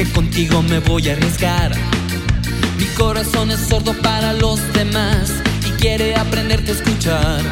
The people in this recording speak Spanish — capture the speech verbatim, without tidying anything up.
que contigo me voy a arriesgar. Mi corazón es sordo para los demás y quiere aprenderte a escuchar.